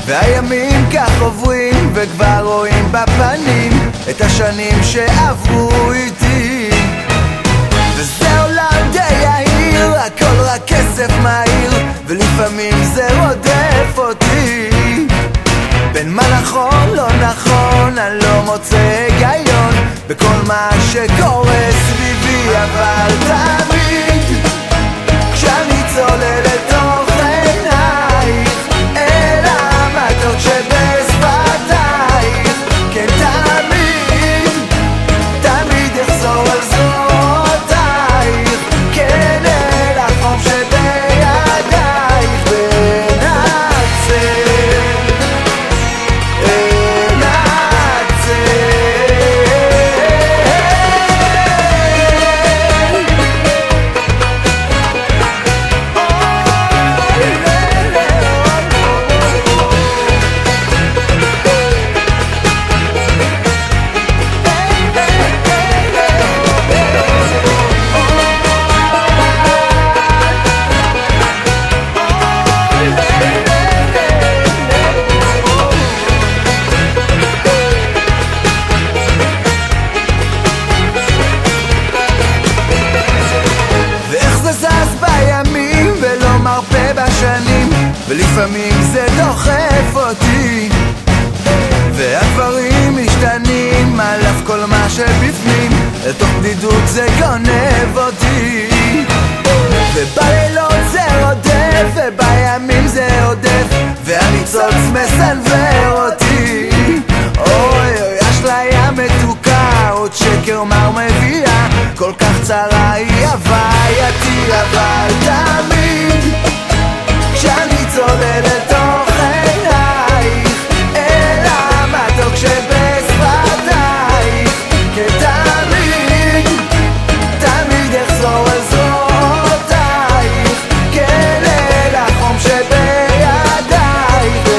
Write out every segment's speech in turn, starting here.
והימים כך עוברים וכבר רואים בפנים את השנים שעברו איתי. וזה עולם די יהיר, הכל רק כסף מהיר, ולפעמים זה רודף אותי. בין מה נכון לא נכון אני לא מוצא היגיון בכל מה שקורה סביבי. אבל תמיד כשאני צולל לתוך עינייך אל המתוק שבשפתייך, כן תמיד אחזור על זרועותייך, כן אל החום שבידייך, ונצא ולפעמים זה דוחף אותי, והדברים משתנים על אף כל מה שבפנים, אל תוך בדידות זה גונב אותי. ובלילות זה רודף ובימים זה עודף, והניצוץ מסנוור אותי. אוי אוי אשליה מתוקה, עוד שקר מר מביאה, כל כך צרה היא הווייתי. אבל תמיד כשאני צולל לתוך עינייך אל המתוק שבשפתייך, כן תמיד אחזור על זרועותייך, כן אל החום שבידייך,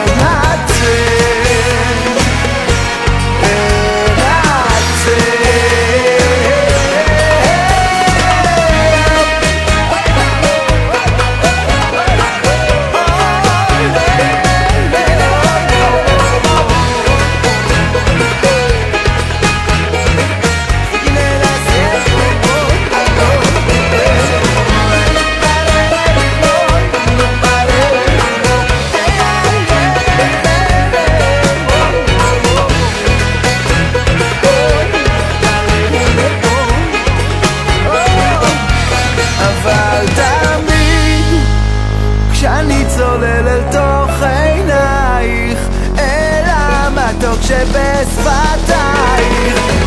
כשאני צולל אל תוך עינייך אל המתוק שבשפתייך,